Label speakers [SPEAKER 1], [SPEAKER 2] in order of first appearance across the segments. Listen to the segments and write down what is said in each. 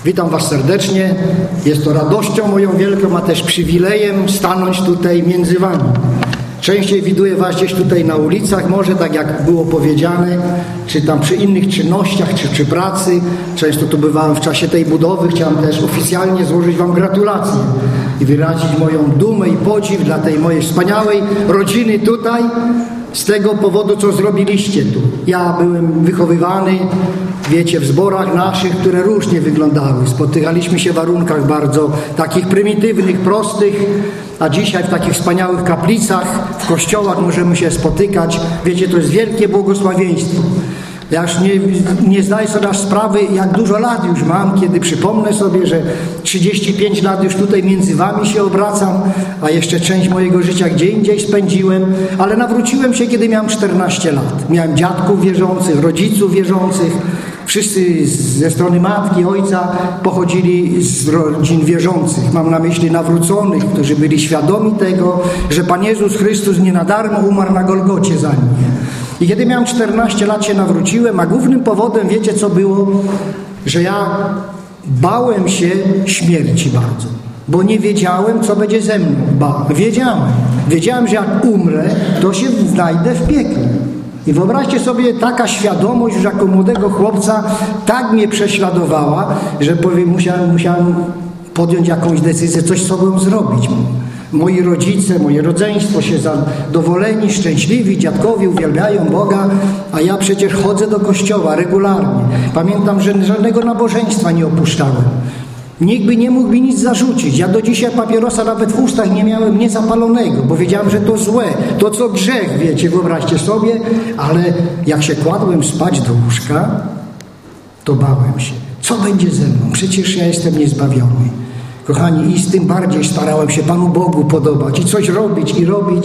[SPEAKER 1] Witam Was serdecznie. Jest to radością moją wielką, a też przywilejem stanąć tutaj między Wami. Częściej widuję Was gdzieś tutaj na ulicach, może tak jak było powiedziane, czy tam przy innych czynnościach, czy przy pracy. Często tu bywałem w czasie tej budowy. Chciałem też oficjalnie złożyć Wam gratulacje i wyrazić moją dumę i podziw dla tej mojej wspaniałej rodziny tutaj, z tego powodu, co zrobiliście tu. Ja byłem wychowywany, wiecie, w zborach naszych, które różnie wyglądały. Spotykaliśmy się w warunkach bardzo takich prymitywnych, prostych, a dzisiaj w takich wspaniałych kaplicach, w kościołach możemy się spotykać. Wiecie, to jest wielkie błogosławieństwo. Ja już nie zdaję sobie sprawy, jak dużo lat już mam, kiedy przypomnę sobie, że 35 lat już tutaj między Wami się obracam, a jeszcze część mojego życia gdzie indziej spędziłem, ale nawróciłem się, kiedy miałem 14 lat. Miałem dziadków wierzących, rodziców wierzących. Wszyscy ze strony matki, ojca pochodzili z rodzin wierzących. Mam na myśli nawróconych, którzy byli świadomi tego, że Pan Jezus Chrystus nie na darmo umarł na Golgocie za nich. I kiedy miałem 14 lat się nawróciłem, a głównym powodem, wiecie co było? Że ja bałem się śmierci bardzo, bo nie wiedziałem, co będzie ze mną. Wiedziałem, że jak umrę, to się znajdę w piekle. I wyobraźcie sobie, taka świadomość już jako młodego chłopca tak mnie prześladowała, że musiałem podjąć jakąś decyzję, coś z sobą zrobić. Moi rodzice, moje rodzeństwo się zadowoleni, szczęśliwi, dziadkowie uwielbiają Boga, a ja przecież chodzę do kościoła regularnie. Pamiętam, że żadnego nabożeństwa nie opuszczałem. Nikt by nie mógł mi nic zarzucić. Ja do dzisiaj papierosa nawet w ustach nie miałem niezapalonego, bo wiedziałem, że to złe, to co grzech, wiecie, wyobraźcie sobie, ale jak się kładłem spać do łóżka, to bałem się. Co będzie ze mną? Przecież ja jestem niezbawiony. Kochani, i z tym bardziej starałem się Panu Bogu podobać i coś robić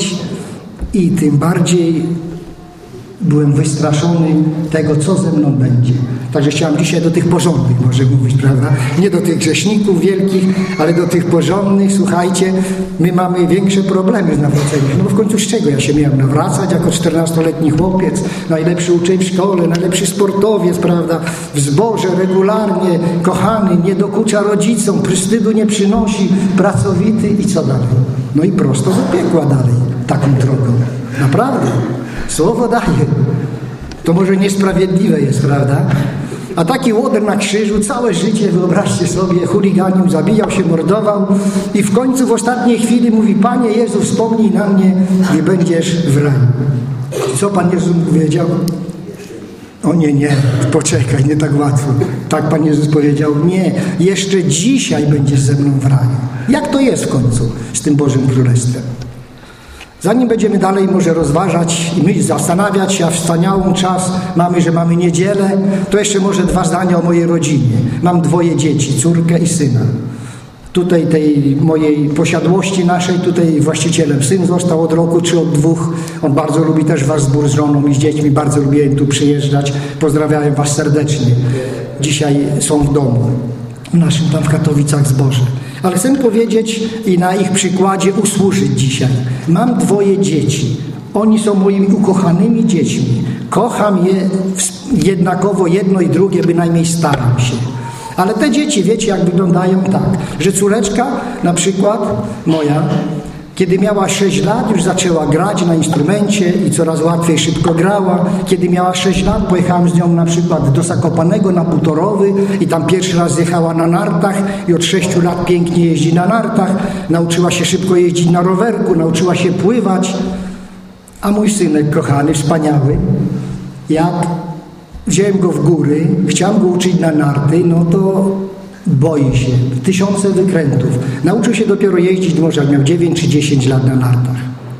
[SPEAKER 1] i tym bardziej byłem wystraszony tego, co ze mną będzie. Także chciałem dzisiaj do tych porządnych może mówić, prawda? Nie do tych grzeszników wielkich, ale do tych porządnych. Słuchajcie, my mamy większe problemy z nawróceniem. No bo w końcu z czego ja się miałem nawracać jako 14-letni chłopiec, najlepszy uczeń w szkole, najlepszy sportowiec, prawda? W zborze regularnie, kochany, nie dokucza rodzicom, wstydu nie przynosi, pracowity i co dalej? No i prosto do piekła dalej, taką drogą. Naprawdę. Słowo daje. To może niesprawiedliwe jest, prawda? A taki łoder na krzyżu całe życie, wyobraźcie sobie, chuliganił, zabijał się, mordował i w końcu w ostatniej chwili mówi: Panie Jezu, wspomnij na mnie i będziesz w raju. Co Pan Jezus mu powiedział? O nie, poczekaj, nie tak łatwo. Tak Pan Jezus powiedział: nie, jeszcze dzisiaj będziesz ze mną w raju. Jak to jest w końcu z tym Bożym Królestwem? Zanim będziemy dalej może rozważać i zastanawiać się, a wspaniałą czas mamy niedzielę, to jeszcze może 2 zdania o mojej rodzinie. Mam 2 dzieci, córkę i syna. Tutaj tej mojej posiadłości naszej, tutaj właścicielem syn został od roku czy od 2. On bardzo lubi też Was zbór z żoną i z dziećmi, bardzo lubiłem tu przyjeżdżać. Pozdrawiam Was serdecznie. Dzisiaj są w domu, w naszym tam w Katowicach zborze. Ale chcę powiedzieć i na ich przykładzie usłużyć dzisiaj. Mam 2 dzieci. Oni są moimi ukochanymi dziećmi. Kocham je jednakowo, jedno i drugie, bynajmniej staram się. Ale te dzieci, wiecie, jak wyglądają tak, że córeczka, na przykład moja, kiedy miała 6 lat, już zaczęła grać na instrumencie i coraz łatwiej, szybko grała. Kiedy miała 6 lat, pojechałem z nią na przykład do Zakopanego na Butorowy i tam pierwszy raz zjechała na nartach i od 6 lat pięknie jeździ na nartach. Nauczyła się szybko jeździć na rowerku, nauczyła się pływać. A mój synek kochany, wspaniały, jak wziąłem go w góry, chciałem go uczyć na narty, no to boi się. 1000 wykrętów. Nauczył się dopiero jeździć, może jak miał 9 czy 10 lat na nartach.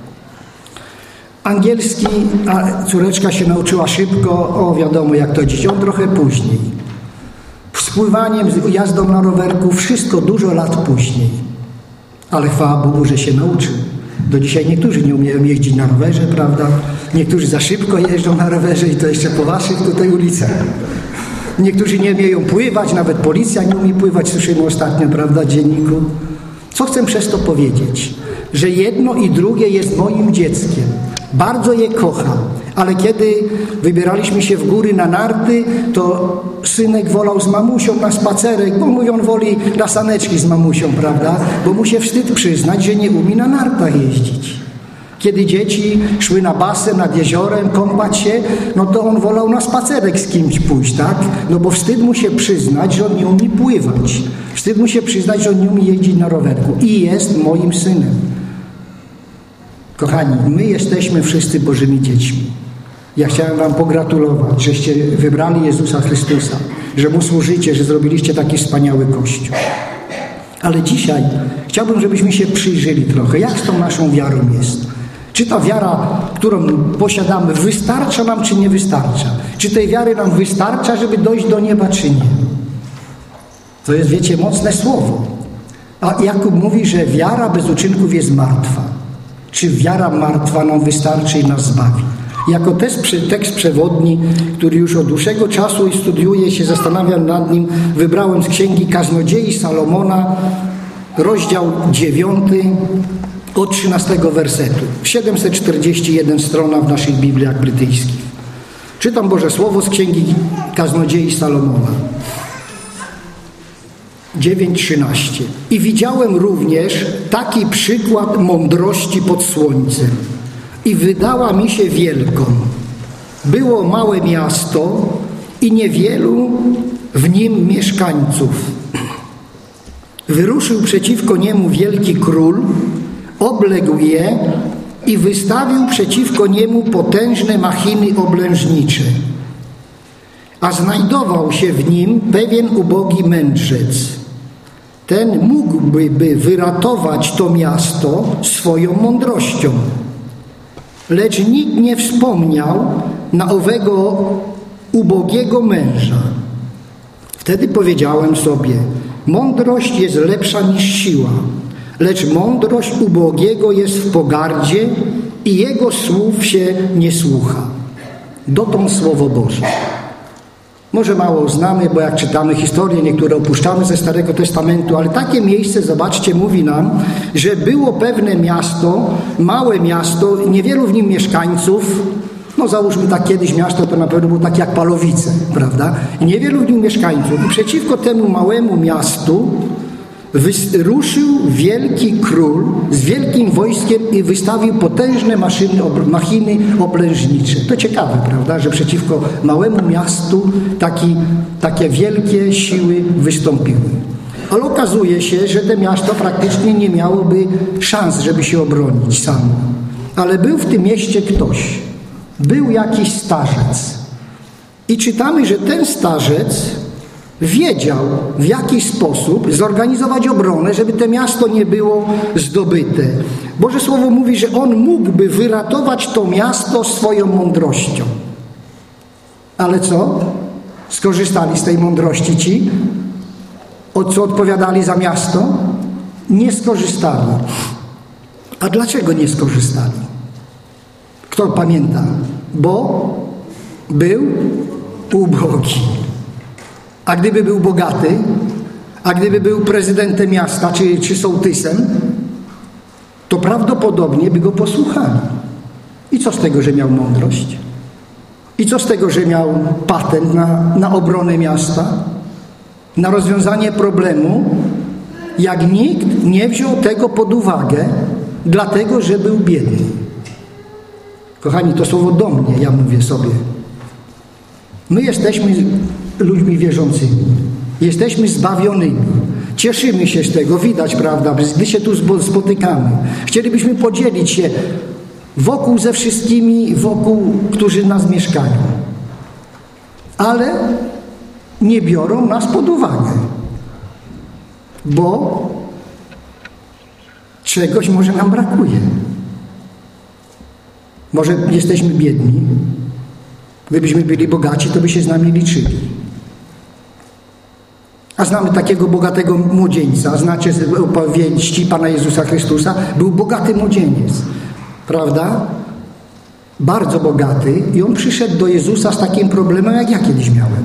[SPEAKER 1] Angielski, a córeczka się nauczyła szybko, wiadomo jak to dziś, on trochę później. Z pływaniem, z jazdą na rowerku, wszystko dużo lat później. Ale chwała Bogu, że się nauczył. Do dzisiaj niektórzy nie umieją jeździć na rowerze, prawda? Niektórzy za szybko jeżdżą na rowerze i to jeszcze po waszych tutaj ulicach. Niektórzy nie umieją pływać, nawet policja nie umie pływać, słyszymy ostatnio, prawda, w dzienniku. Co chcę przez to powiedzieć? Że jedno i drugie jest moim dzieckiem. Bardzo je kocham, Ale kiedy wybieraliśmy się w góry na narty, to synek wolał z mamusią na spacerek, bo mówi, on woli na saneczki z mamusią, prawda? Bo mu się wstyd przyznać, że nie umie na nartach jeździć. Kiedy dzieci szły na basen nad jeziorem, kąpać się, no to on wolał na spacerek z kimś pójść, tak? No bo wstyd mu się przyznać, że on nie umie pływać. Wstyd mu się przyznać, że on nie umie jeździć na rowerku. I jest moim synem. Kochani, my jesteśmy wszyscy Bożymi dziećmi. Ja chciałem wam pogratulować, żeście wybrali Jezusa Chrystusa, że Mu służycie, że zrobiliście taki wspaniały Kościół. Ale dzisiaj chciałbym, żebyśmy się przyjrzeli trochę, jak z tą naszą wiarą jest. Czy ta wiara, którą posiadamy, wystarcza nam, czy nie wystarcza? Czy tej wiary nam wystarcza, żeby dojść do nieba, czy nie? To jest, wiecie, mocne słowo. A Jakub mówi, że wiara bez uczynków jest martwa. Czy wiara martwa nam wystarczy i nas zbawi? Jako tekst przewodni, który już od dłuższego czasu studiuję, się zastanawiam nad nim, wybrałem z Księgi Kaznodziei Salomona, rozdział 9, od 13 wersetu. 741 strona w naszych Bibliach brytyjskich. Czytam Boże Słowo z Księgi Kaznodziei Salomona. 9:13. I widziałem również taki przykład mądrości pod słońcem. I wydała mi się wielką. Było małe miasto i niewielu w nim mieszkańców. Wyruszył przeciwko niemu wielki król, obległ je i wystawił przeciwko niemu potężne machiny oblężnicze. A znajdował się w nim pewien ubogi mędrzec. Ten mógłby wyratować to miasto swoją mądrością. Lecz nikt nie wspomniał na owego ubogiego męża. Wtedy powiedziałem sobie, mądrość jest lepsza niż siła, lecz mądrość ubogiego jest w pogardzie i jego słów się nie słucha. Dotąd Słowo Boże. Może mało znamy, bo jak czytamy historię, niektóre opuszczamy ze Starego Testamentu, ale takie miejsce, zobaczcie, mówi nam, że było pewne miasto, małe miasto, niewielu w nim mieszkańców, no załóżmy tak kiedyś miasto, to na pewno było takie jak Palowice, prawda? I niewielu w nim mieszkańców. I przeciwko temu małemu miastu ruszył wielki król z wielkim wojskiem i wystawił potężne machiny oblężnicze. To ciekawe, prawda, że przeciwko małemu miastu takie wielkie siły wystąpiły. Ale okazuje się, że to miasto praktycznie nie miałoby szans, żeby się obronić samo. Ale był w tym mieście ktoś. Był jakiś starzec. I czytamy, że ten starzec wiedział, w jaki sposób zorganizować obronę, żeby to miasto nie było zdobyte. Boże Słowo mówi, że on mógłby wyratować to miasto swoją mądrością. Ale co? Skorzystali z tej mądrości ci, co odpowiadali za miasto? Nie skorzystali. A dlaczego nie skorzystali? Kto pamięta? Bo był ubogi. A gdyby był bogaty, a gdyby był prezydentem miasta czy sołtysem, to prawdopodobnie by go posłuchali. I co z tego, że miał mądrość? I co z tego, że miał patent na obronę miasta? Na rozwiązanie problemu, jak nikt nie wziął tego pod uwagę, dlatego, że był biedny. Kochani, to słowo do mnie, ja mówię sobie. My jesteśmy ludźmi wierzącymi. Jesteśmy zbawionymi. Cieszymy się z tego, widać, prawda, gdy się tu spotykamy. Chcielibyśmy podzielić się ze wszystkimi którzy nas mieszkają. Ale nie biorą nas pod uwagę. Bo czegoś może nam brakuje. Może jesteśmy biedni. Gdybyśmy byli bogaci, to by się z nami liczyli. A znamy takiego bogatego młodzieńca. Znacie z opowieści Pana Jezusa Chrystusa? Był bogaty młodzieniec. Prawda? Bardzo bogaty. I on przyszedł do Jezusa z takim problemem, jak ja kiedyś miałem.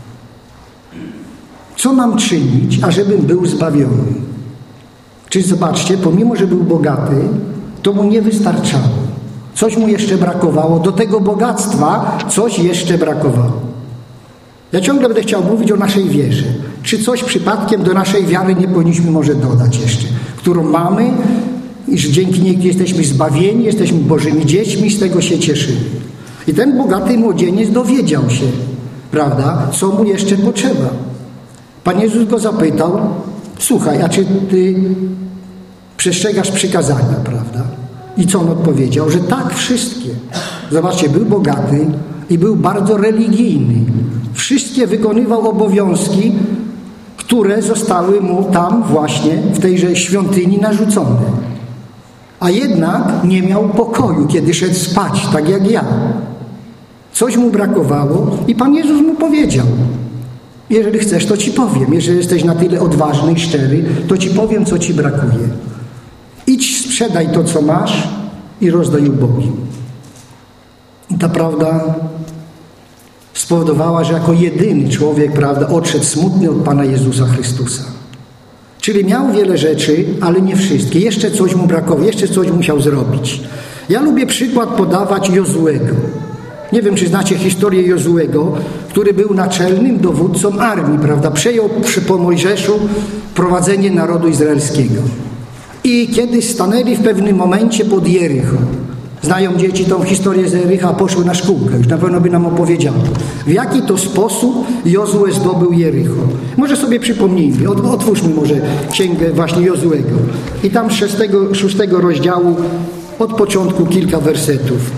[SPEAKER 1] Co mam czynić, ażebym był zbawiony? Czyli zobaczcie, pomimo, że był bogaty, to mu nie wystarczało. Coś mu jeszcze brakowało. Do tego bogactwa coś jeszcze brakowało. Ja ciągle będę chciał mówić o naszej wierze. Czy coś przypadkiem do naszej wiary nie powinniśmy może dodać jeszcze, którą mamy, iż dzięki niej jesteśmy zbawieni, jesteśmy Bożymi dziećmi, z tego się cieszymy. I ten bogaty młodzieniec dowiedział się, prawda, co mu jeszcze potrzeba. Pan Jezus go zapytał, słuchaj, a czy ty przestrzegasz przykazania, prawda? I co on odpowiedział? Że tak, wszystkie. Zobaczcie, był bogaty i był bardzo religijny. Wszystkie wykonywał obowiązki, które zostały mu tam właśnie w tejże świątyni narzucone. A jednak nie miał pokoju, kiedy szedł spać, tak jak ja. Coś mu brakowało i Pan Jezus mu powiedział: jeżeli chcesz, to ci powiem. Jeżeli jesteś na tyle odważny i szczery, to ci powiem, co ci brakuje. Idź, sprzedaj to, co masz i rozdaj ubogim. I ta prawda spowodowała, że jako jedyny człowiek, prawda, odszedł smutny od Pana Jezusa Chrystusa. Czyli miał wiele rzeczy, ale nie wszystkie. Jeszcze coś mu brakowało, jeszcze coś musiał zrobić. Ja lubię przykład podawać Jozuego. Nie wiem, czy znacie historię Jozuego, który był naczelnym dowódcą armii, prawda? Przejął po Mojżeszu prowadzenie narodu izraelskiego. I kiedy stanęli w pewnym momencie pod Jericho, znają dzieci tą historię z Jericha, poszły na szkółkę, już na pewno by nam opowiedziało, w jaki to sposób Jozue zdobył Jericho. Może sobie przypomnijmy, otwórzmy może księgę właśnie Jozuego. I tam z 6 rozdziału od początku kilka wersetów.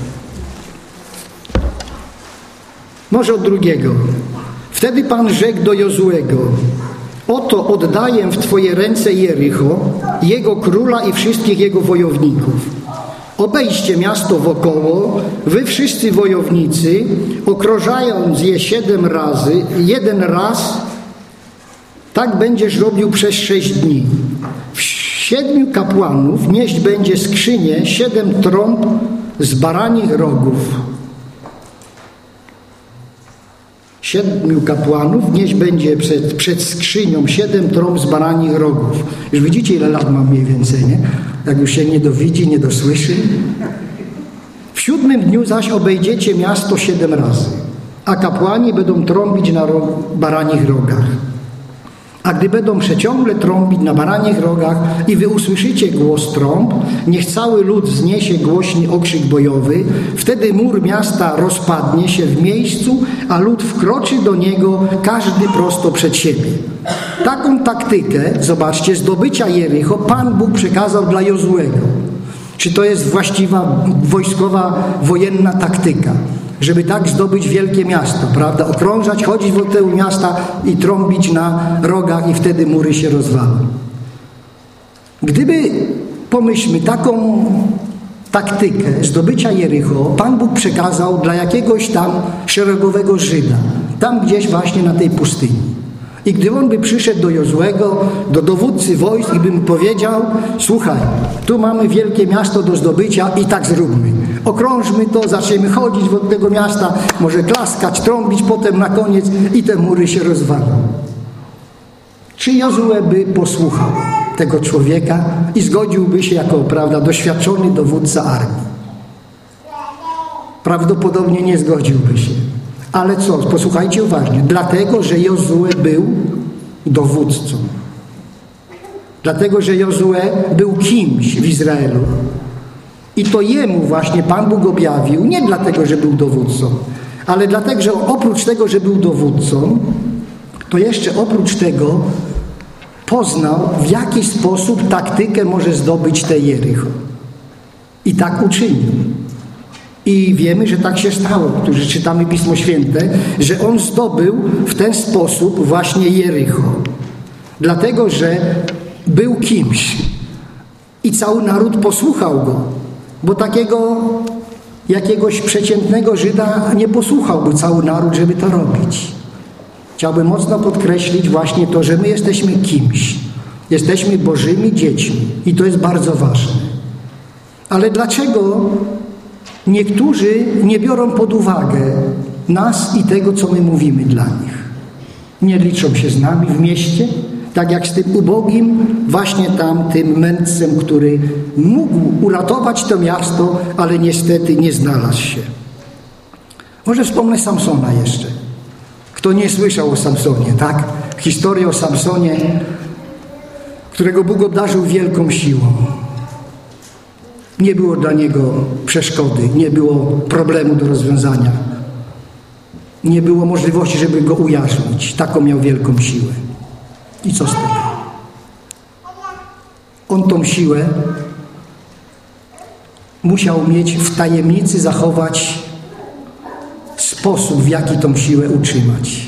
[SPEAKER 1] Może od 2. Wtedy Pan rzekł do Jozuego: oto oddaję w Twoje ręce Jericho, jego króla i wszystkich jego wojowników. Obejdźcie miasto wokoło, wy wszyscy wojownicy, okrążając je 7 razy, 1 raz, tak będziesz robił przez 6 dni. W 7 kapłanów nieść będzie skrzynię 7 trąb z baranich rogów. 7 kapłanów nieść będzie przed skrzynią 7 trąb z baranich rogów. Już widzicie, ile lat mam mniej więcej, nie? Jak już się nie dowidzi, nie dosłyszy. W 7 dniu zaś obejdziecie miasto 7 razy, a kapłani będą trąbić na baranich rogach. A gdy będą przeciągle trąbić na baranich rogach i wy usłyszycie głos trąb, niech cały lud wzniesie głośny okrzyk bojowy, wtedy mur miasta rozpadnie się w miejscu, a lud wkroczy do niego, każdy prosto przed siebie. Taką taktykę, zobaczcie, zdobycia Jericho Pan Bóg przekazał dla Jozuego. Czy to jest właściwa wojskowa, wojenna taktyka? Żeby tak zdobyć wielkie miasto, prawda? Okrążać, chodzić wokół tego miasta i trąbić na rogach i wtedy mury się rozwalą. Gdyby, pomyślmy, taką taktykę zdobycia Jericho Pan Bóg przekazał dla jakiegoś tam szeregowego Żyda, tam gdzieś właśnie na tej pustyni. I gdy on by przyszedł do Jozuego, do dowódcy wojsk i by mu powiedział: słuchaj, tu mamy wielkie miasto do zdobycia i tak zróbmy. Okrążmy to, zaczniemy chodzić wokół tego miasta, może klaskać, trąbić, potem na koniec i te mury się rozwalą. Czy Jozue by posłuchał tego człowieka i zgodziłby się jako, prawda, doświadczony dowódca armii? Prawdopodobnie nie zgodziłby się. Ale co? Posłuchajcie uważnie. Dlatego, że Jozue był dowódcą. Dlatego, że Jozue był kimś w Izraelu. I to jemu właśnie Pan Bóg objawił, nie dlatego, że był dowódcą, ale dlatego, że oprócz tego, że był dowódcą, to jeszcze oprócz tego poznał, w jaki sposób taktykę może zdobyć te Jericho. I tak uczynił. I wiemy, że tak się stało, którzy czytamy Pismo Święte, że on zdobył w ten sposób właśnie Jericho. Dlatego, że był kimś i cały naród posłuchał go, bo takiego jakiegoś przeciętnego Żyda nie posłuchałby cały naród, żeby to robić. Chciałbym mocno podkreślić właśnie to, że my jesteśmy kimś. Jesteśmy Bożymi dziećmi i to jest bardzo ważne. Ale dlaczego niektórzy nie biorą pod uwagę nas i tego, co my mówimy dla nich? Nie liczą się z nami w mieście, tak jak z tym ubogim, właśnie tym mędrcem, który mógł uratować to miasto, ale niestety nie znalazł się. Może wspomnę Samsona jeszcze. Kto nie słyszał o Samsonie, tak? Historię o Samsonie, którego Bóg obdarzył wielką siłą. Nie było dla niego przeszkody, nie było problemu do rozwiązania. Nie było możliwości, żeby go ujarzmić. Taką miał wielką siłę. I co z tego? On tą siłę musiał mieć w tajemnicy, zachować sposób, w jaki tą siłę utrzymać.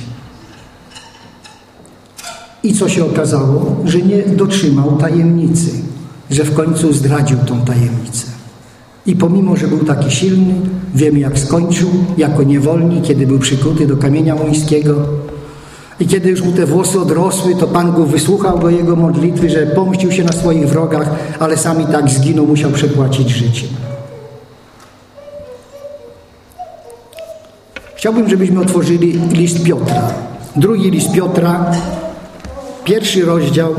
[SPEAKER 1] I co się okazało? Że nie dotrzymał tajemnicy, że w końcu zdradził tą tajemnicę. I pomimo, że był taki silny, wiemy jak skończył, jako niewolnik, kiedy był przykuty do kamienia młyńskiego. I kiedy już mu te włosy odrosły, to Pan go wysłuchał go jego modlitwy, że pomścił się na swoich wrogach, ale sam i tak zginął, musiał przepłacić życiem. Chciałbym, żebyśmy otworzyli list Piotra. Drugi list Piotra, 1 rozdział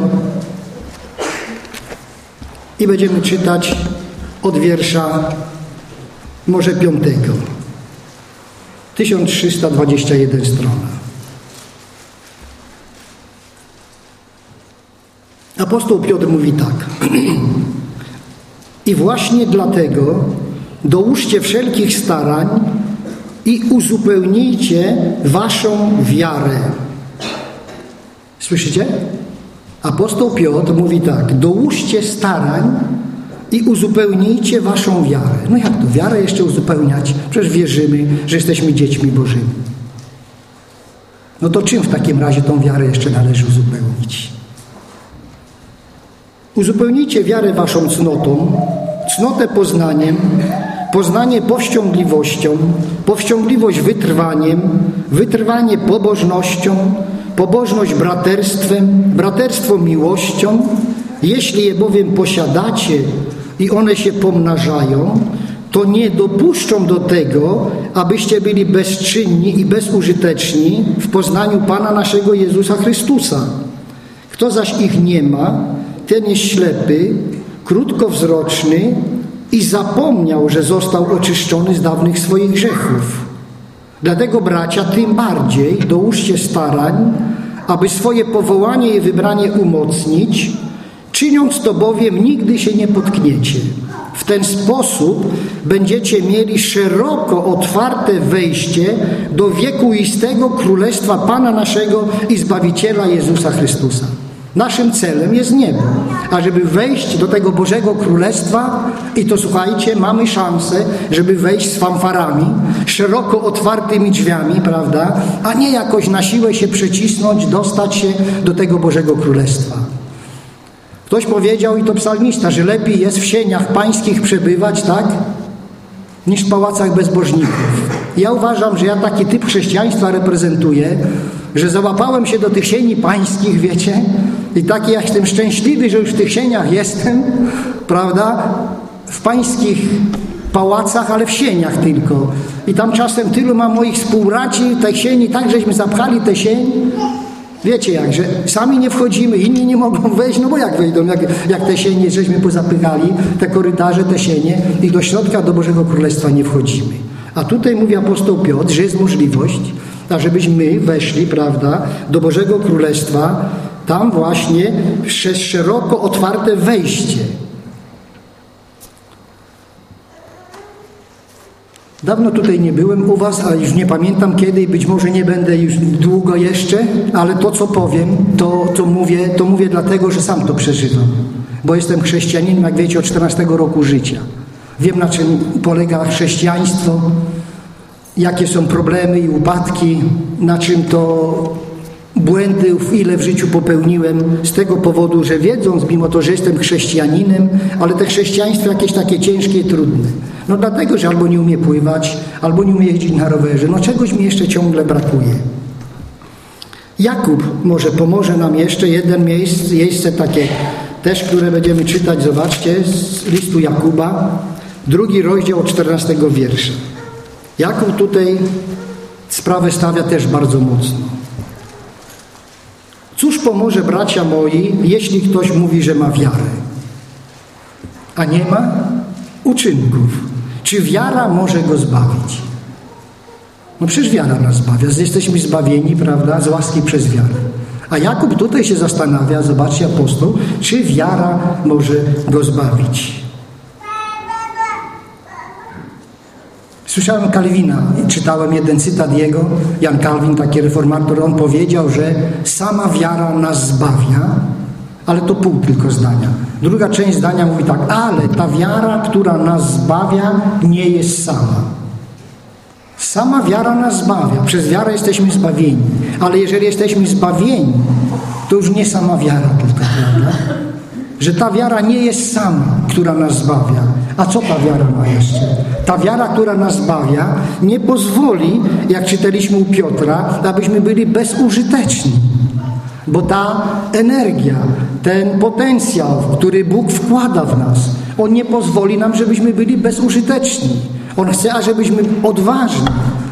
[SPEAKER 1] i będziemy czytać od wiersza może 5. 1321 strona. Apostoł Piotr mówi tak. I właśnie dlatego dołóżcie wszelkich starań i uzupełnijcie waszą wiarę. Słyszycie? Apostoł Piotr mówi tak. Dołóżcie starań i uzupełnijcie waszą wiarę. No jak to? Wiarę jeszcze uzupełniać? Przecież wierzymy, że jesteśmy dziećmi Bożymi. No to czym w takim razie tą wiarę jeszcze należy uzupełnić? Uzupełnijcie wiarę waszą cnotą, cnotę poznaniem, poznanie powściągliwością, powściągliwość wytrwaniem, wytrwanie pobożnością, pobożność braterstwem, braterstwo miłością. Jeśli je bowiem posiadacie i one się pomnażają, to nie dopuszczą do tego, abyście byli bezczynni i bezużyteczni w poznaniu Pana naszego Jezusa Chrystusa. Kto zaś ich nie ma, ten jest ślepy, krótkowzroczny i zapomniał, że został oczyszczony z dawnych swoich grzechów. Dlatego, bracia, tym bardziej dołóżcie starań, aby swoje powołanie i wybranie umocnić, czyniąc to bowiem nigdy się nie potkniecie. W ten sposób będziecie mieli szeroko otwarte wejście do wiekuistego Królestwa Pana naszego i Zbawiciela Jezusa Chrystusa. Naszym celem jest niebo, a żeby wejść do tego Bożego Królestwa, i to słuchajcie, mamy szansę, żeby wejść z fanfarami, szeroko otwartymi drzwiami, prawda, a nie jakoś na siłę się przecisnąć, dostać się do tego Bożego Królestwa. Ktoś powiedział, i to psalmista, że lepiej jest w sieniach pańskich przebywać, tak, niż w pałacach bezbożników. Ja uważam, że ja taki typ chrześcijaństwa reprezentuję, że załapałem się do tych sieni pańskich, wiecie, i taki ja jestem szczęśliwy, że już w tych sieniach jestem, prawda, w pańskich pałacach, ale w sieniach tylko. I tam czasem tylu mam moich współbraci, tej sieni, tak żeśmy zapchali te sień. Wiecie jak, że sami nie wchodzimy, inni nie mogą wejść, no bo jak wejdą, jak te sienie żeśmy pozapychali, te korytarze, te sienie i do środka, do Bożego Królestwa nie wchodzimy. A tutaj mówi apostoł Piotr, że jest możliwość, ażebyśmy weszli, prawda, do Bożego Królestwa, tam właśnie przez szeroko otwarte wejście. Dawno tutaj nie byłem u was, ale już nie pamiętam kiedy i być może nie będę już długo jeszcze, ale to co powiem, to mówię dlatego, że sam to przeżywam. Bo jestem chrześcijaninem, jak wiecie, od 14 roku życia. Wiem, na czym polega chrześcijaństwo, jakie są problemy i upadki, na czym to błędów, ile w życiu popełniłem z tego powodu, że wiedząc, mimo to, że jestem chrześcijaninem, ale te chrześcijaństwo jakieś takie ciężkie i trudne. No dlatego, że albo nie umie pływać, albo nie umie jeździć na rowerze. No czegoś mi jeszcze ciągle brakuje. Jakub może pomoże nam jeszcze jeden miejsce takie też, które będziemy czytać, zobaczcie, z listu Jakuba, 2 rozdział od 14 wiersza. Jakub tutaj sprawę stawia też bardzo mocno. Cóż pomoże, bracia moi, jeśli ktoś mówi, że ma wiarę, a nie ma uczynków? Czy wiara może go zbawić? No przecież wiara nas zbawia. Jesteśmy zbawieni, prawda, z łaski przez wiarę. A Jakub tutaj się zastanawia, zobaczcie, apostoł, czy wiara może go zbawić. Słyszałem Kalwina, czytałem jeden cytat jego, Jan Kalwin, taki reformator, on powiedział, że sama wiara nas zbawia, ale to pół tylko zdania. Druga część zdania mówi tak, ale ta wiara, która nas zbawia, nie jest sama. Sama wiara nas zbawia, przez wiarę jesteśmy zbawieni, ale jeżeli jesteśmy zbawieni, to już nie sama wiara tylko, prawda? Że ta wiara nie jest sama, która nas zbawia. A co ta wiara ma jeszcze? Ta wiara, która nas zbawia, nie pozwoli, jak czytaliśmy u Piotra, abyśmy byli bezużyteczni. Bo ta energia, ten potencjał, który Bóg wkłada w nas, On nie pozwoli nam, żebyśmy byli bezużyteczni. On chce, ażebyśmy odważnie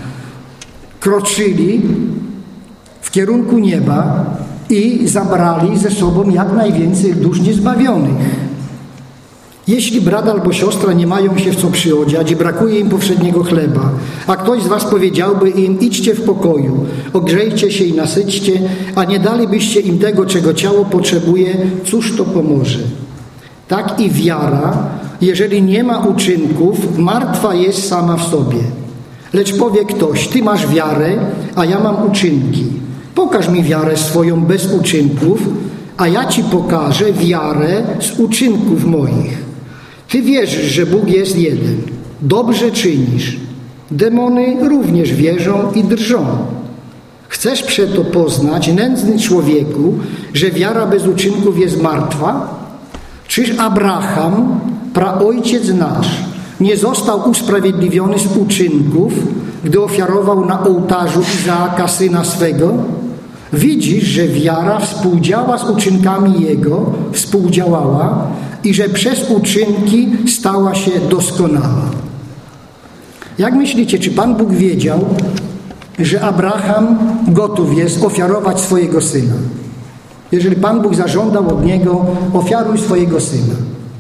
[SPEAKER 1] kroczyli w kierunku nieba i zabrali ze sobą jak najwięcej dusz niezbawionych. Jeśli brat albo siostra nie mają się w co przyodziać i brakuje im powszedniego chleba, a ktoś z was powiedziałby im, idźcie w pokoju, ogrzejcie się i nasyćcie, a nie dalibyście im tego, czego ciało potrzebuje, cóż to pomoże? Tak i wiara, jeżeli nie ma uczynków, martwa jest sama w sobie. Lecz powie ktoś, ty masz wiarę, a ja mam uczynki. Pokaż mi wiarę swoją bez uczynków, a ja ci pokażę wiarę z uczynków moich. Ty wierzysz, że Bóg jest jeden. Dobrze czynisz. Demony również wierzą i drżą. Chcesz przeto poznać, nędzny człowieku, że wiara bez uczynków jest martwa? Czyż Abraham, praojciec nasz, nie został usprawiedliwiony z uczynków, gdy ofiarował na ołtarzu Izaaka, syna swego? Widzisz, że wiara współdziała z uczynkami jego, współdziałała i że przez uczynki stała się doskonała. Jak myślicie, czy Pan Bóg wiedział, że Abraham gotów jest ofiarować swojego syna? Jeżeli Pan Bóg zażądał od niego, ofiaruj swojego syna.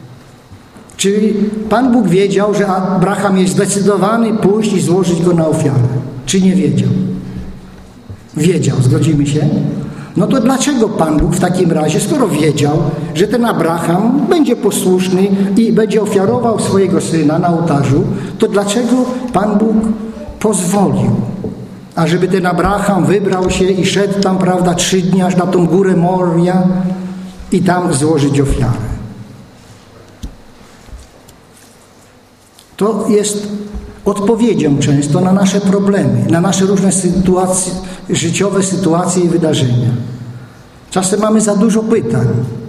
[SPEAKER 1] Czy Pan Bóg wiedział, że Abraham jest zdecydowany pójść i złożyć go na ofiarę? Czy nie wiedział? Wiedział, zgodzimy się? No to dlaczego Pan Bóg w takim razie, skoro wiedział, że ten Abraham będzie posłuszny i będzie ofiarował swojego syna na ołtarzu, to dlaczego Pan Bóg pozwolił, ażeby ten Abraham wybrał się i szedł tam, prawda, 3 dni aż na tą górę Moria i tam złożyć ofiarę? To jest odpowiedzią często na nasze problemy, na nasze różne sytuacje, życiowe sytuacje i wydarzenia. Czasem mamy za dużo pytań.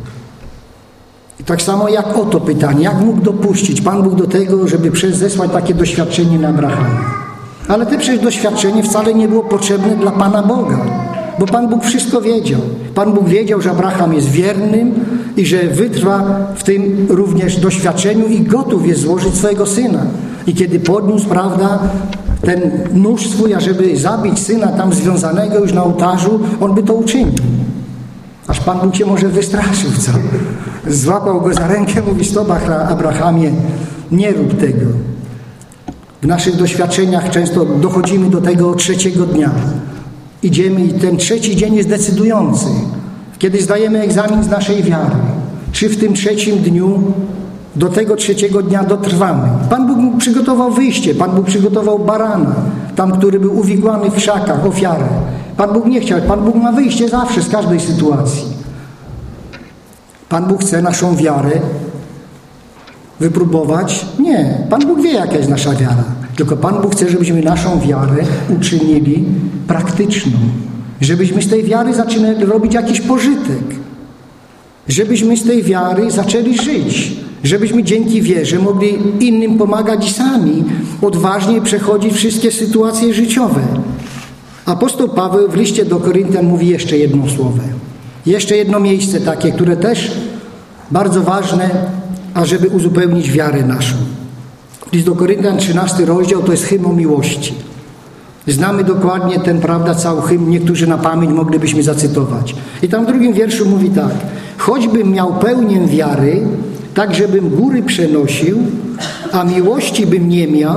[SPEAKER 1] I tak samo jak oto pytanie, jak mógł dopuścić Pan Bóg do tego, żeby zesłać takie doświadczenie na Abrahama? Ale to przecież doświadczenie wcale nie było potrzebne dla Pana Boga, bo Pan Bóg wszystko wiedział. Pan Bóg wiedział, że Abraham jest wiernym i że wytrwa w tym również doświadczeniu i gotów jest złożyć swojego syna. I kiedy podniósł, prawda, ten nóż swój, ażeby zabić syna tam związanego już na ołtarzu, on by to uczynił. Aż Pan Bóg się może wystraszył, co? Złapał go za rękę, mówi, stop, Abrahamie, nie rób tego. W naszych doświadczeniach często dochodzimy do tego 3. dnia. Idziemy i ten 3. dzień jest decydujący. Kiedy zdajemy egzamin z naszej wiary. Czy w tym 3. dniu do tego 3. dnia dotrwamy. Pan Bóg przygotował wyjście, Pan Bóg przygotował barana, tam, który był uwikłany w krzakach, ofiarę. Pan Bóg nie chciał, Pan Bóg ma wyjście zawsze z każdej sytuacji. Pan Bóg chce naszą wiarę wypróbować? Nie. Pan Bóg wie, jaka jest nasza wiara. Tylko Pan Bóg chce, żebyśmy naszą wiarę uczynili praktyczną. Żebyśmy z tej wiary zaczynali robić jakiś pożytek. Żebyśmy z tej wiary zaczęli żyć. Żebyśmy dzięki wierze mogli innym pomagać i sami odważnie przechodzić wszystkie sytuacje życiowe. Apostoł Paweł w liście do Koryntian mówi jeszcze jedno słowo. Jeszcze jedno miejsce takie, które też bardzo ważne, ażeby uzupełnić wiarę naszą. List do Koryntian, 13 rozdział, to jest hymn o miłości. Znamy dokładnie ten, prawda, cały hymn, niektórzy na pamięć moglibyśmy zacytować. I tam w drugim wierszu mówi tak: choćbym miał pełnię wiary, tak żebym góry przenosił, a miłości bym nie miał,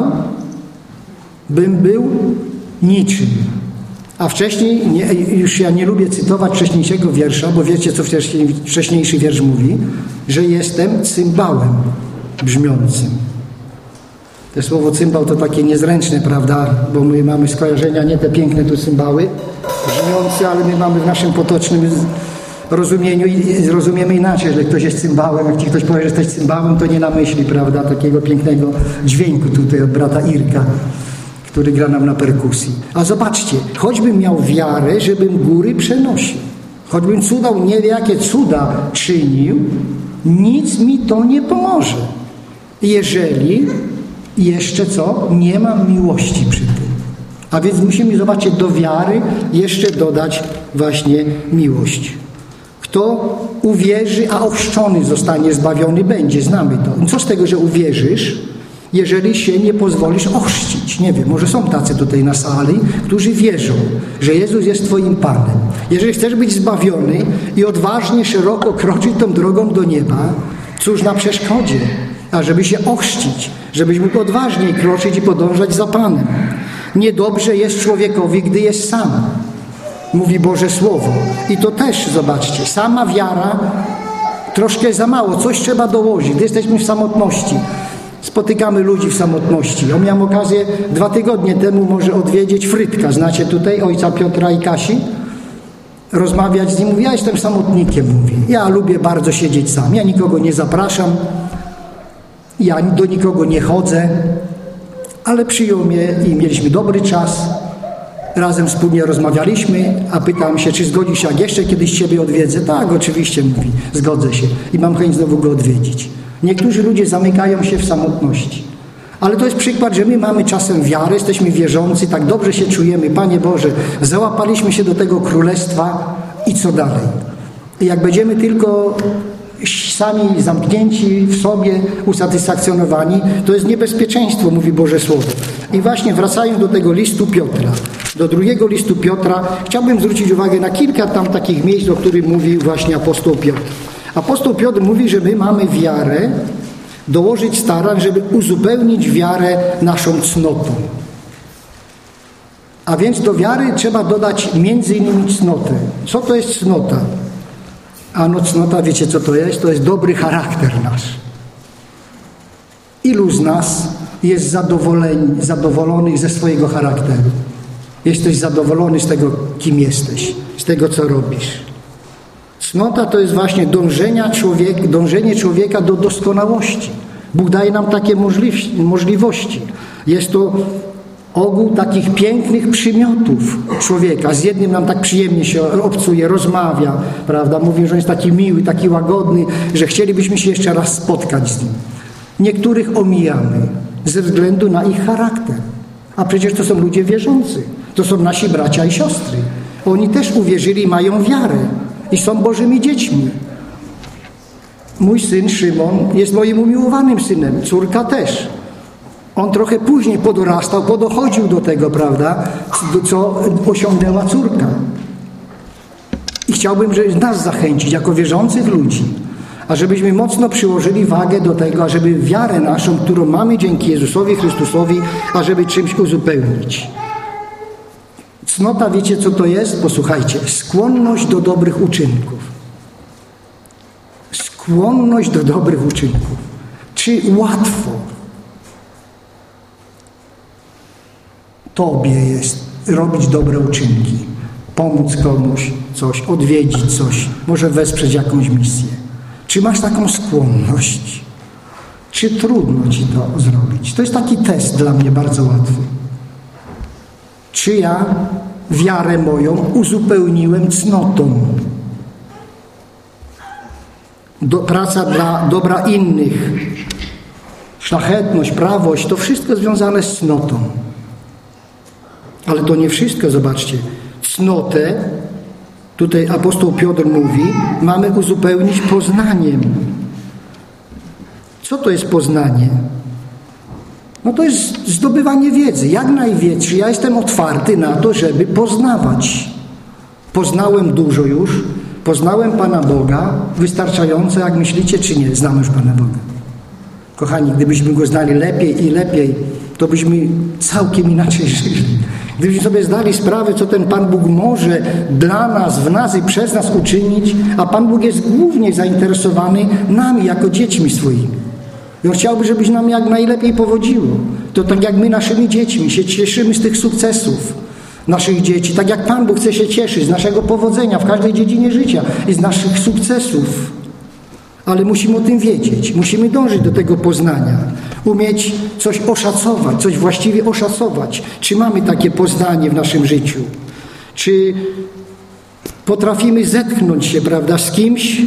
[SPEAKER 1] bym był niczym. A wcześniej, już ja nie lubię cytować wcześniejszego wiersza, bo wiecie, co wcześniejszy wiersz mówi? Że jestem cymbałem brzmiącym. To słowo cymbał to takie niezręczne, prawda? Bo my mamy skojarzenia, nie te piękne tu cymbały brzmiące, ale my mamy w naszym potocznym rozumieniu i rozumiemy inaczej, że ktoś jest cymbałem. Jak ci ktoś powie, że jesteś cymbałem, to nie na myśli, prawda? Takiego pięknego dźwięku tutaj od brata Irka, który gra nam na perkusji. A zobaczcie, choćbym miał wiarę, żebym góry przenosił, choćbym nie wie jakie cuda czynił, nic mi to nie pomoże, jeżeli jeszcze co? Nie mam miłości przy tym. A więc musimy, zobaczyć, do wiary jeszcze dodać właśnie miłość. Kto uwierzy, a ochrzczony zostanie, zbawiony będzie. Znamy to. Co z tego, że uwierzysz, jeżeli się nie pozwolisz ochrzcić? Nie wiem, może są tacy tutaj na sali, którzy wierzą, że Jezus jest Twoim Panem. Jeżeli chcesz być zbawiony i odważnie, szeroko kroczyć tą drogą do nieba, cóż na przeszkodzie, ażeby się ochrzcić, żebyś mógł odważniej kroczyć i podążać za Panem. Niedobrze jest człowiekowi, gdy jest sam, mówi Boże Słowo. I to też, zobaczcie, sama wiara troszkę za mało, coś trzeba dołożyć. Gdy jesteśmy w samotności, spotykamy ludzi w samotności. Ja miałem okazję 2 tygodnie temu może odwiedzić Frytka. Znacie tutaj ojca Piotra i Kasi? Rozmawiać z nim. Mówi, ja jestem samotnikiem, mówi. Ja lubię bardzo siedzieć sam. Ja nikogo nie zapraszam. Ja do nikogo nie chodzę. Ale przyjął mnie i mieliśmy dobry czas. Razem wspólnie rozmawialiśmy, a pytam się, czy zgodzi się, jak jeszcze kiedyś Ciebie odwiedzę? Tak, oczywiście, mówi, zgodzę się. I mam chęć znowu go odwiedzić. Niektórzy ludzie zamykają się w samotności. Ale to jest przykład, że my mamy czasem wiarę, jesteśmy wierzący, tak dobrze się czujemy. Panie Boże, załapaliśmy się do tego królestwa i co dalej? I jak będziemy tylko sami zamknięci w sobie, usatysfakcjonowani, to jest niebezpieczeństwo, mówi Boże Słowo. I właśnie wracając do tego listu Piotra, do 2 listu Piotra, chciałbym zwrócić uwagę na kilka tam takich miejsc, o których mówi właśnie apostoł Piotr. Apostoł Piotr mówi, że my mamy wiarę, dołożyć starań, żeby uzupełnić wiarę naszą cnotą. A więc do wiary trzeba dodać między innymi cnotę. Co to jest cnota? Ano cnota, wiecie co to jest? To jest dobry charakter nasz. Ilu z nas jest zadowolonych ze swojego charakteru? Jesteś zadowolony z tego, kim jesteś, z tego, co robisz. Cnota to jest właśnie dążenie człowieka do doskonałości. Bóg daje nam takie możliwości. Jest to ogół takich pięknych przymiotów człowieka. Z jednym nam tak przyjemnie się obcuje, rozmawia, prawda? Mówi, że jest taki miły, taki łagodny, że chcielibyśmy się jeszcze raz spotkać z nim. Niektórych omijamy ze względu na ich charakter. A przecież to są ludzie wierzący. To są nasi bracia i siostry. Oni też uwierzyli i mają wiarę. I są Bożymi dziećmi. Mój syn Szymon jest moim umiłowanym synem. Córka też. On trochę później podorastał, podochodził do tego, prawda, co osiągnęła córka. I chciałbym, żeby nas zachęcić jako wierzących ludzi, ażebyśmy mocno przyłożyli wagę do tego, ażeby wiarę naszą, którą mamy dzięki Jezusowi Chrystusowi, ażeby czymś uzupełnić. Cnota, wiecie co to jest? Posłuchajcie. Skłonność do dobrych uczynków. Skłonność do dobrych uczynków. Czy łatwo Tobie jest robić dobre uczynki? Pomóc komuś coś, odwiedzić coś, może wesprzeć jakąś misję. Czy masz taką skłonność? Czy trudno Ci to zrobić? To jest taki test dla mnie bardzo łatwy. Czy ja wiarę moją uzupełniłem cnotą? Praca dla dobra innych, szlachetność, prawość, to wszystko związane z cnotą. Ale to nie wszystko, zobaczcie. Cnotę, tutaj apostoł Piotr mówi, mamy uzupełnić poznaniem. Co to jest poznanie? No to jest zdobywanie wiedzy. Jak najwięcej. Ja jestem otwarty na to, żeby poznawać. Poznałem dużo już. Poznałem Pana Boga. Wystarczająco, jak myślicie, czy nie? Znamy już Pana Boga. Kochani, gdybyśmy Go znali lepiej i lepiej, to byśmy całkiem inaczej żyli. Gdybyśmy sobie zdali sprawę, co ten Pan Bóg może dla nas, w nas i przez nas uczynić, a Pan Bóg jest głównie zainteresowany nami, jako dziećmi swoimi. I On chciałby, żebyś nam jak najlepiej powodziło. To tak jak my naszymi dziećmi się cieszymy z tych sukcesów naszych dzieci, tak jak Pan Bóg chce się cieszyć z naszego powodzenia w każdej dziedzinie życia i z naszych sukcesów. Ale musimy o tym wiedzieć, musimy dążyć do tego poznania, umieć coś oszacować, coś właściwie oszacować. Czy mamy takie poznanie w naszym życiu? Czy potrafimy zetknąć się, prawda, z kimś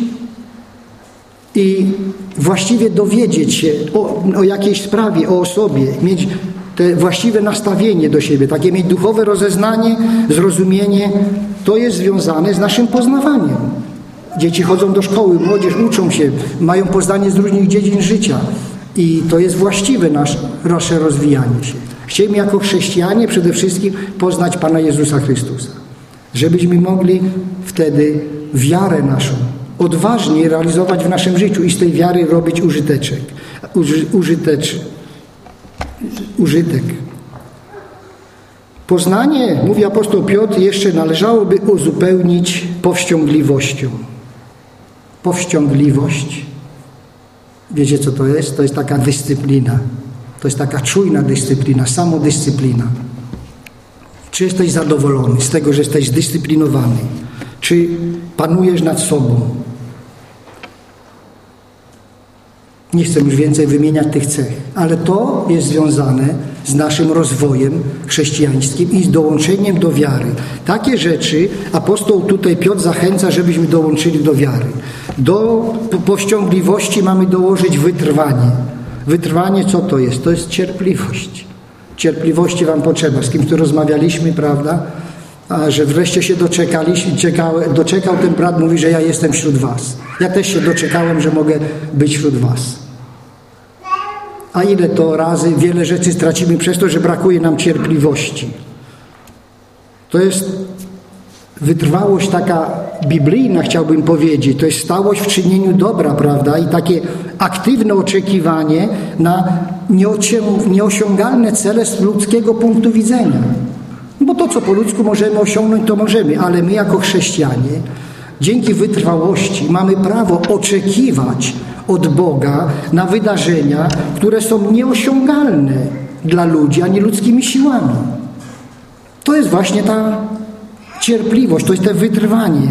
[SPEAKER 1] i właściwie dowiedzieć się o jakiejś sprawie, o osobie, mieć te właściwe nastawienie do siebie, takie mieć duchowe rozeznanie, zrozumienie, to jest związane z naszym poznawaniem. Dzieci chodzą do szkoły, młodzież uczą się, mają poznanie z różnych dziedzin życia i to jest właściwe nasze rozwijanie się. Chcemy jako chrześcijanie przede wszystkim poznać Pana Jezusa Chrystusa, żebyśmy mogli wtedy wiarę naszą odważnie realizować w naszym życiu i z tej wiary robić użytek. Poznanie, mówi apostoł Piotr, jeszcze należałoby uzupełnić powściągliwością. Powściągliwość. Wiecie, co to jest? To jest taka dyscyplina. To jest taka czujna dyscyplina, samodyscyplina. Czy jesteś zadowolony z tego, że jesteś zdyscyplinowany? Czy panujesz nad sobą? Nie chcę już więcej wymieniać tych cech, ale to jest związane z naszym rozwojem chrześcijańskim i z dołączeniem do wiary. Takie rzeczy apostoł tutaj Piotr zachęca, żebyśmy dołączyli do wiary. Do powściągliwości mamy dołożyć wytrwanie. Wytrwanie co to jest? To jest cierpliwość. Cierpliwości wam potrzeba. Z kimś tu rozmawialiśmy, prawda? A że wreszcie się doczekał ten brat, mówi, że ja jestem wśród was. Ja też się doczekałem, że mogę być wśród was. A ile to razy, wiele rzeczy stracimy przez to, że brakuje nam cierpliwości. To jest wytrwałość taka biblijna, chciałbym powiedzieć. To jest stałość w czynieniu dobra, prawda? I takie aktywne oczekiwanie na nieosiągalne cele z ludzkiego punktu widzenia. Bo to, co po ludzku możemy osiągnąć, to możemy, ale my jako chrześcijanie dzięki wytrwałości mamy prawo oczekiwać od Boga na wydarzenia, które są nieosiągalne dla ludzi, ani ludzkimi siłami. To jest właśnie ta cierpliwość, to jest to wytrwanie.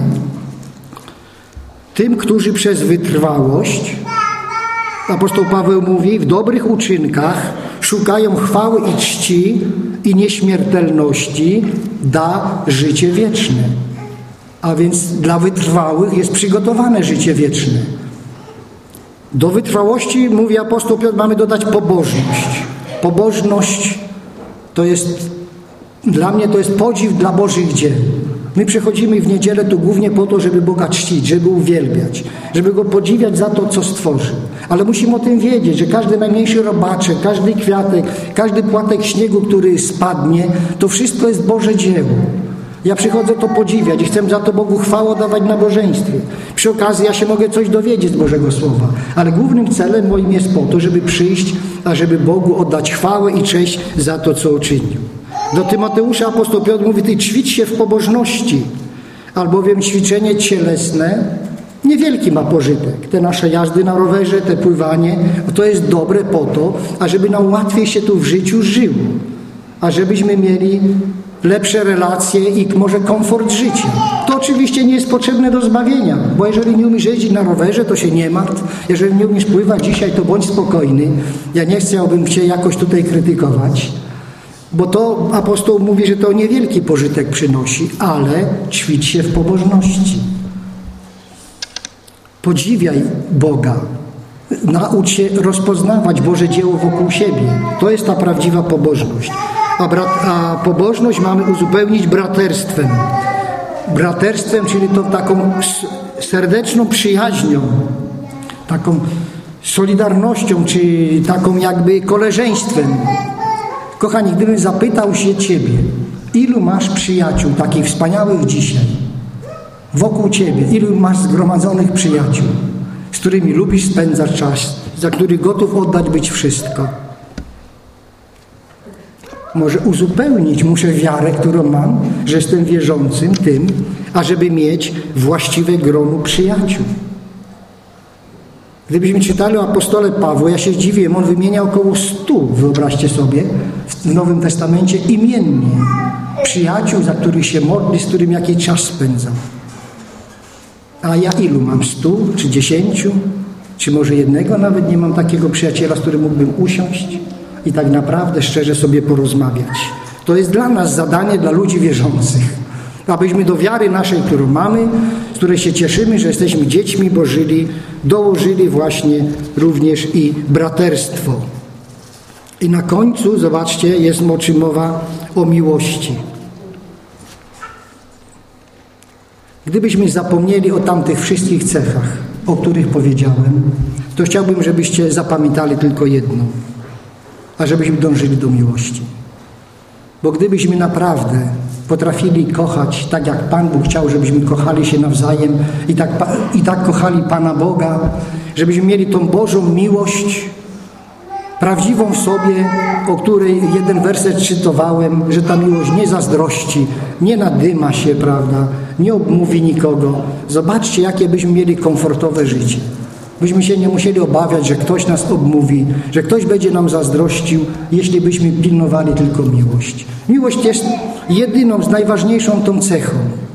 [SPEAKER 1] Tym, którzy przez wytrwałość, apostoł Paweł mówi, w dobrych uczynkach szukają chwały i czci i nieśmiertelności, da życie wieczne. A więc dla wytrwałych jest przygotowane życie wieczne. Do wytrwałości, mówi apostoł Piotr, mamy dodać pobożność. Pobożność to jest, dla mnie to jest podziw dla Bożych dzieł. My przychodzimy w niedzielę tu głównie po to, żeby Boga czcić, żeby uwielbiać, żeby Go podziwiać za to, co stworzył. Ale musimy o tym wiedzieć, że każdy najmniejszy robaczek, każdy kwiatek, każdy płatek śniegu, który spadnie, to wszystko jest Boże dzieło. Ja przychodzę to podziwiać i chcę za to Bogu chwałę dawać na nabożeństwie. Przy okazji ja się mogę coś dowiedzieć z Bożego Słowa, ale głównym celem moim jest po to, żeby przyjść, a żeby Bogu oddać chwałę i cześć za to, co uczynił. Do Tymoteusza apostoł Piotr mówi, ty ćwicz się w pobożności, albowiem ćwiczenie cielesne niewielki ma pożytek. Te nasze jazdy na rowerze, te pływanie, to jest dobre po to, ażeby nam łatwiej się tu w życiu żyło, ażebyśmy mieli lepsze relacje i może komfort życia. To oczywiście nie jest potrzebne do zbawienia, bo jeżeli nie umiesz jeździć na rowerze, to się nie martw. Jeżeli nie umiesz pływać dzisiaj, to bądź spokojny. Ja nie chciałbym cię jakoś tutaj krytykować, bo to apostoł mówi, że to niewielki pożytek przynosi, ale ćwicz się w pobożności. Podziwiaj Boga. Naucz się rozpoznawać Boże dzieło wokół siebie. To jest ta prawdziwa pobożność. A pobożność mamy uzupełnić braterstwem. Braterstwem, czyli to taką serdeczną przyjaźnią, taką solidarnością, czy taką jakby koleżeństwem. Kochani, gdybym zapytał się Ciebie, ilu masz przyjaciół takich wspaniałych dzisiaj wokół Ciebie, ilu masz zgromadzonych przyjaciół, z którymi lubisz spędzać czas, za których gotów oddać być wszystko. Może uzupełnić muszę wiarę, którą mam, że jestem wierzącym tym, ażeby mieć właściwe grono przyjaciół. Gdybyśmy czytali o apostole Pawła, ja się zdziwiłem, on wymienia około 100, wyobraźcie sobie, w Nowym Testamencie imiennie przyjaciół, za których się modli, z którym jakiś czas spędzam. A ja ilu mam? 100 czy 10? Czy może jednego nawet nie mam takiego przyjaciela, z którym mógłbym usiąść i tak naprawdę szczerze sobie porozmawiać. To jest dla nas zadanie, dla ludzi wierzących, abyśmy do wiary naszej, którą mamy, z której się cieszymy, że jesteśmy dziećmi Bożymi, dołożyli właśnie również i braterstwo. I na końcu, zobaczcie, jest mowa o miłości. Gdybyśmy zapomnieli o tamtych wszystkich cechach, o których powiedziałem, to chciałbym, żebyście zapamiętali tylko jedną, a żebyśmy dążyli do miłości. Bo gdybyśmy naprawdę potrafili kochać tak, jak Pan Bóg chciał, żebyśmy kochali się nawzajem i tak kochali Pana Boga, żebyśmy mieli tą Bożą miłość prawdziwą w sobie, o której jeden werset czytowałem, że ta miłość nie zazdrości, nie nadyma się, prawda, nie obmówi nikogo. Zobaczcie, jakie byśmy mieli komfortowe życie. Byśmy się nie musieli obawiać, że ktoś nas obmówi, że ktoś będzie nam zazdrościł, jeśli byśmy pilnowali tylko miłość. Miłość jest jedyną, z najważniejszą tą cechą,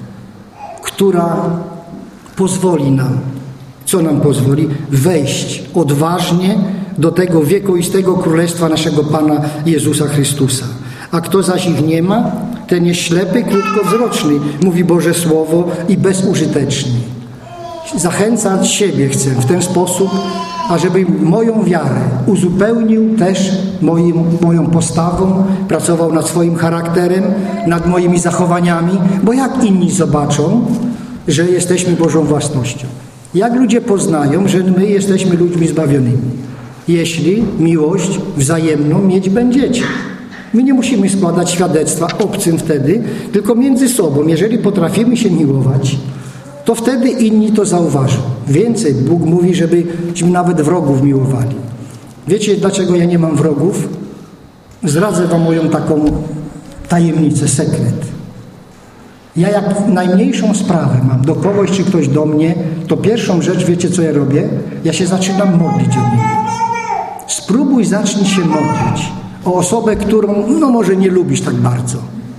[SPEAKER 1] która pozwoli nam, co nam pozwoli? Wejść odważnie do tego wiekuistego królestwa naszego Pana Jezusa Chrystusa. A kto zaś ich nie ma, ten jest ślepy, krótkowzroczny, mówi Boże Słowo, i bezużyteczny. Zachęcać siebie chcę w ten sposób, ażeby moją wiarę uzupełnił też moją postawą, pracował nad swoim charakterem, nad moimi zachowaniami, bo jak inni zobaczą, że jesteśmy Bożą własnością? Jak ludzie poznają, że my jesteśmy ludźmi zbawionymi? Jeśli miłość wzajemną mieć będziecie. My nie musimy składać świadectwa obcym wtedy, tylko między sobą. Jeżeli potrafimy się miłować, to wtedy inni to zauważą. Więcej, Bóg mówi, żebyśmy nawet wrogów miłowali. Wiecie, dlaczego ja nie mam wrogów? Zdradzę wam moją taką tajemnicę, sekret. Ja jak najmniejszą sprawę mam do kogoś, czy ktoś do mnie, to pierwszą rzecz, wiecie co ja robię? Ja się zaczynam modlić o niego. Spróbuj, zacznij się modlić o osobę, którą może nie lubisz tak bardzo.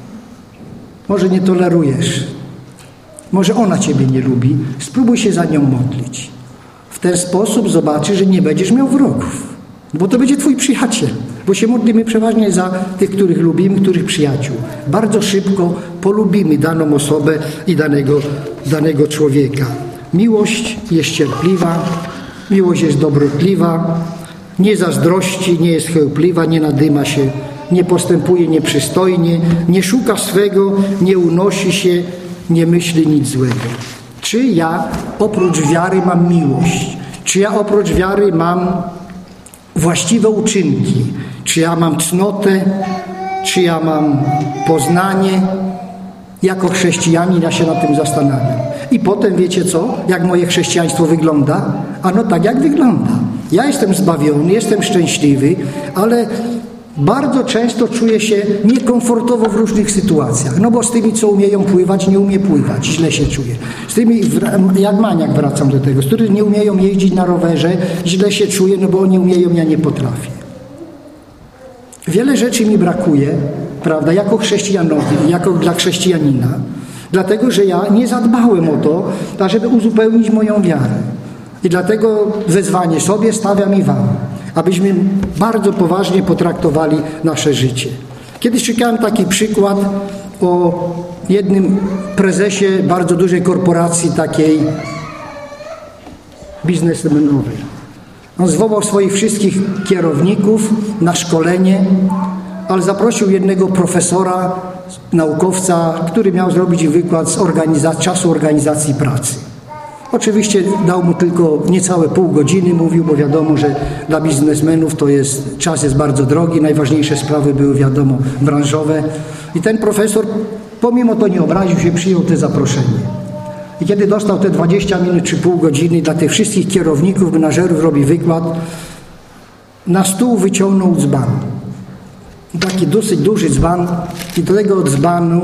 [SPEAKER 1] Może nie tolerujesz. Może ona Ciebie nie lubi. Spróbuj się za nią modlić. W ten sposób zobaczysz, że nie będziesz miał wrogów. Bo to będzie Twój przyjaciel. Bo się modlimy przeważnie za tych, których lubimy, których przyjaciół. Bardzo szybko polubimy daną osobę i danego człowieka. Miłość jest cierpliwa, miłość jest dobrotliwa, nie zazdrości, nie jest chełpliwa, nie nadyma się, nie postępuje nieprzystojnie, nie szuka swego, nie unosi się, nie myśli nic złego. Czy ja oprócz wiary mam miłość? Czy ja oprócz wiary mam właściwe uczynki? Czy ja mam cnotę? Czy ja mam poznanie? Jako chrześcijanin ja się nad tym zastanawiam. I potem wiecie co? Jak moje chrześcijaństwo wygląda? Ano tak jak wygląda. Ja jestem zbawiony, jestem szczęśliwy, ale bardzo często czuję się niekomfortowo w różnych sytuacjach. No bo z tymi, co umieją pływać, nie umie pływać. Źle się czuję. Z tymi, jak maniak wracam do tego, z których nie umieją jeździć na rowerze, źle się czuję, no bo oni umieją, ja nie potrafię. Wiele rzeczy mi brakuje, prawda, jako chrześcijanowi, jako dla chrześcijanina, dlatego, że ja nie zadbałem o to, ażeby uzupełnić moją wiarę. I dlatego wezwanie sobie stawiam i wam, abyśmy bardzo poważnie potraktowali nasze życie. Kiedyś czytałem taki przykład o jednym prezesie bardzo dużej korporacji, takiej biznesmenowej. On zwołał swoich wszystkich kierowników na szkolenie, ale zaprosił jednego profesora, naukowca, który miał zrobić wykład z czasu organizacji pracy. Oczywiście dał mu tylko niecałe pół godziny, mówił, bo wiadomo, że dla biznesmenów czas jest bardzo drogi, najważniejsze sprawy były, wiadomo, branżowe. I ten profesor pomimo to nie obraził się, przyjął te zaproszenie. I kiedy dostał te 20 minut czy pół godziny, dla tych wszystkich kierowników, menażerów robi wykład, na stół wyciągnął dzban. Taki dosyć duży dzban i do tego dzbanu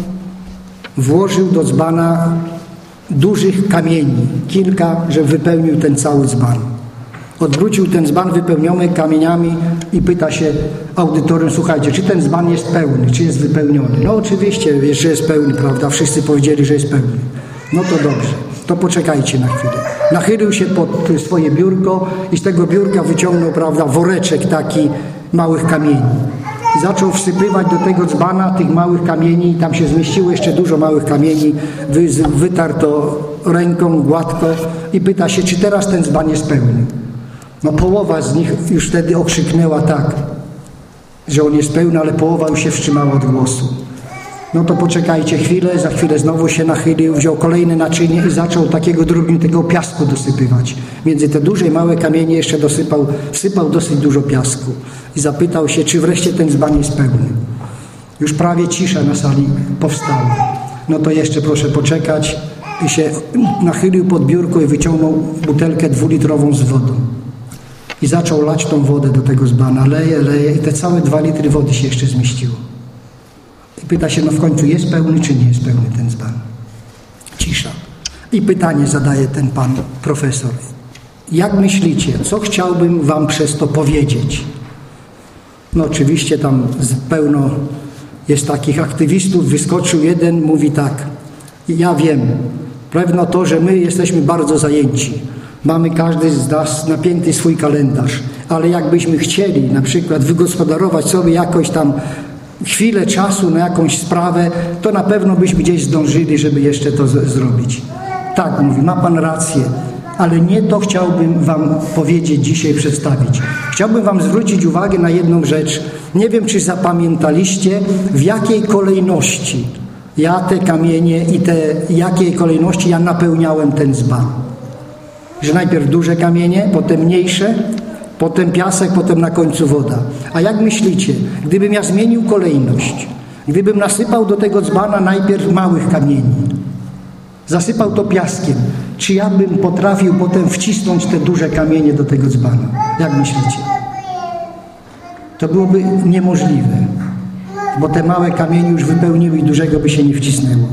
[SPEAKER 1] włożył do dzbana dużych kamieni, kilka, że wypełnił ten cały dzban. Odwrócił ten dzban wypełniony kamieniami i pyta się audytorium, słuchajcie, czy ten dzban jest pełny, czy jest wypełniony? No oczywiście, wiesz, że jest pełny, prawda? Wszyscy powiedzieli, że jest pełny. No to dobrze, to poczekajcie na chwilę. Nachylił się pod swoje biurko i z tego biurka wyciągnął, prawda, woreczek taki małych kamieni. I zaczął wsypywać do tego dzbana tych małych kamieni, tam się zmieściło jeszcze dużo małych kamieni, wytarł to ręką gładko i pyta się, czy teraz ten dzban jest pełny. No połowa z nich już wtedy okrzyknęła tak, że on jest pełny, ale połowa już się wstrzymała od głosu. No to poczekajcie chwilę, za chwilę znowu się nachylił, wziął kolejne naczynie i zaczął takiego drobniutego piasku dosypywać. Między te duże i małe kamienie jeszcze wsypał dosyć dużo piasku. I zapytał się, czy wreszcie ten dzban jest pełny. Już prawie cisza na sali powstała. No to jeszcze proszę poczekać. I się nachylił pod biurko i wyciągnął butelkę 2-litrową z wodą. I zaczął lać tą wodę do tego dzbana. Leje i te całe 2 litry wody się jeszcze zmieściło. I pyta się, no w końcu jest pełny, czy nie jest pełny ten dzban? Cisza. I pytanie zadaje ten pan profesor. Jak myślicie, co chciałbym wam przez to powiedzieć? No oczywiście tam pełno jest takich aktywistów. Wyskoczył jeden, mówi tak. Ja wiem, pewno to, że my jesteśmy bardzo zajęci. Mamy każdy z nas napięty swój kalendarz. Ale jakbyśmy chcieli na przykład wygospodarować sobie jakoś tam chwilę czasu na jakąś sprawę, to na pewno byśmy gdzieś zdążyli, żeby jeszcze to zrobić. Tak, mówi, ma pan rację, ale nie to chciałbym wam powiedzieć dzisiaj, przedstawić. Chciałbym wam zwrócić uwagę na jedną rzecz. Nie wiem, czy zapamiętaliście, w jakiej kolejności ja te kamienie i jakiej kolejności ja napełniałem ten dzban. Że najpierw duże kamienie, potem mniejsze, potem piasek, potem na końcu woda. A jak myślicie, gdybym ja zmienił kolejność, gdybym nasypał do tego dzbana najpierw małych kamieni, zasypał to piaskiem, czy ja bym potrafił potem wcisnąć te duże kamienie do tego dzbana? Jak myślicie? To byłoby niemożliwe, bo te małe kamienie już wypełniły i dużego by się nie wcisnęło.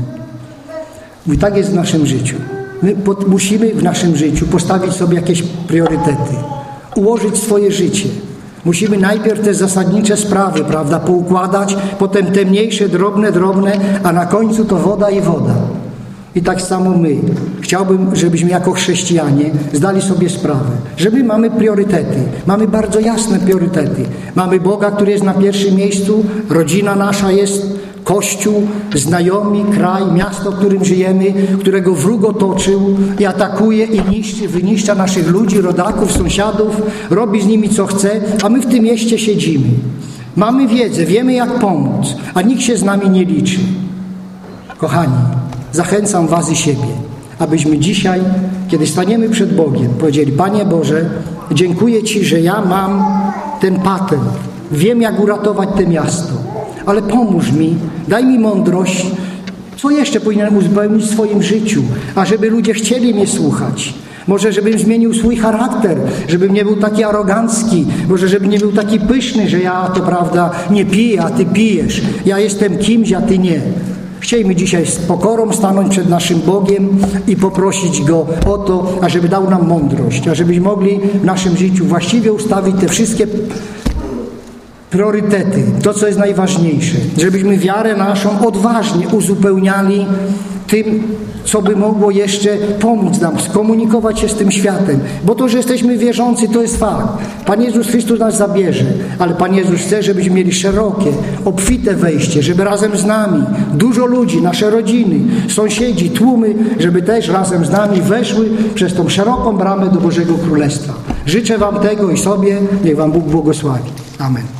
[SPEAKER 1] I tak jest w naszym życiu. My musimy w naszym życiu postawić sobie jakieś priorytety, ułożyć swoje życie. Musimy najpierw te zasadnicze sprawy, prawda, poukładać, potem te mniejsze, drobne, a na końcu to woda i woda. I tak samo my. Chciałbym, żebyśmy jako chrześcijanie zdali sobie sprawę, że my mamy priorytety. Mamy bardzo jasne priorytety. Mamy Boga, który jest na pierwszym miejscu, rodzina nasza jest, Kościół, znajomi, kraj, miasto, w którym żyjemy, którego wróg otoczył i atakuje i niszczy, wyniszcza naszych ludzi, rodaków, sąsiadów, robi z nimi co chce, a my w tym mieście siedzimy. Mamy wiedzę, wiemy jak pomóc, a nikt się z nami nie liczy. Kochani, zachęcam was i siebie, abyśmy dzisiaj, kiedy staniemy przed Bogiem, powiedzieli: Panie Boże, dziękuję Ci, że ja mam ten patent, wiem jak uratować to miasto, ale pomóż mi, daj mi mądrość, co jeszcze powinienem uzupełnić w swoim życiu, ażeby ludzie chcieli mnie słuchać. Może żebym zmienił swój charakter, żebym nie był taki arogancki, może żebym nie był taki pyszny, że ja to prawda nie piję, a Ty pijesz, ja jestem kimś, a Ty nie. Chciejmy dzisiaj z pokorą stanąć przed naszym Bogiem i poprosić Go o to, ażeby dał nam mądrość, ażebyśmy mogli w naszym życiu właściwie ustawić te wszystkie priorytety, to co jest najważniejsze, żebyśmy wiarę naszą odważnie uzupełniali tym, co by mogło jeszcze pomóc nam skomunikować się z tym światem. Bo to, że jesteśmy wierzący, to jest fakt. Pan Jezus Chrystus nas zabierze, ale Pan Jezus chce, żebyśmy mieli szerokie, obfite wejście, żeby razem z nami dużo ludzi, nasze rodziny, sąsiedzi, tłumy, żeby też razem z nami weszły przez tą szeroką bramę do Bożego Królestwa. Życzę wam tego i sobie, niech wam Bóg błogosławi. Amen.